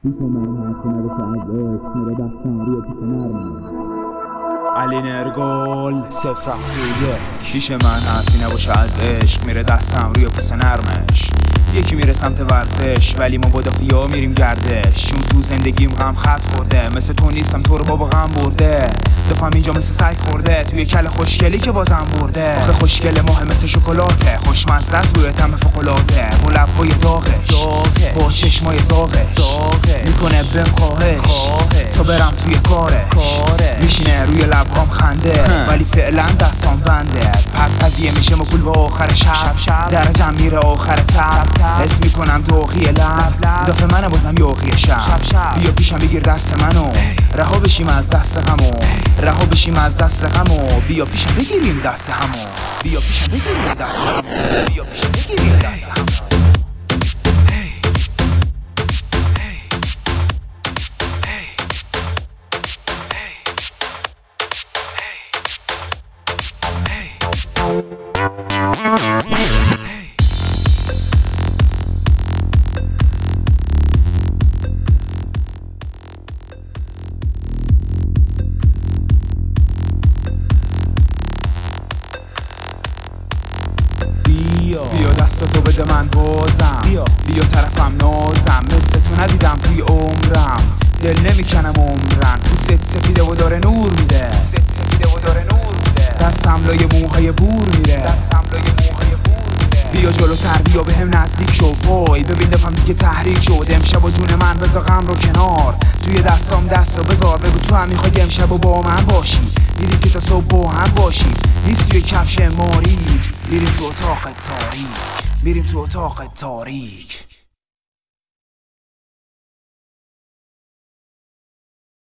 پیش من حرفی نباشه از عشق میره دستم روی پیش نرمش. علی نرگل 0-1. پیش من حرفی نباشه از عشق میره دستم روی پوست نرمش. یکی میره سمت ورزش ولی ما با دافیا میریم گردش. چون تو زندگیم غم خط خورده، مثل تو نیستم تو رو بابا غم برده. دفعم اینجا مثل سگ خورده توی کل خوشگلی که بازم برده. آخه خوشگل ماه مثل شکلاته، خوشمزه است روی طعم فوق‌العاده. با لب‌های داغش با چشمای زاغش میکنه بهم خواهش تا برم توی کاره. میشینه روی لبام خنده ولی فعلا دستام بنده. پس قضیه میشه مکول و آخر شب درجم میره آخر تب. حس میکنم دوغی لب دافع منه بازم یوغی شب. بیا پیشم بگیر دست منو رها بشیم از دست غمو، رها بشیم از دست غمو. بیا پیشم بگیریم دست همو، بیا پیشم بگیریم دست همو، بیا پیشم بگیریم دست همو. بیا دستاتو بده من بازم، بیا طرفم نازم. مثل تو ندیدم توی عمرم، دل نمیکنم عمرن. پوست سفیده و داره نور میده، دستم لای موهای بور میره. بیا جلوتر بیا بهم نزدیک شو، وای ببین دفعم دیگه تحریک شد. امشب و جون من بذار غم رو کنار، توی دستام دست رو بذار. بگو تو هم میخوای امشب و با من باشی، میریم که تا صبح با هم باشی. نیست توی کفش ماریک، میریم تو اتاق تاریک، میریم تو اتاق تاریک.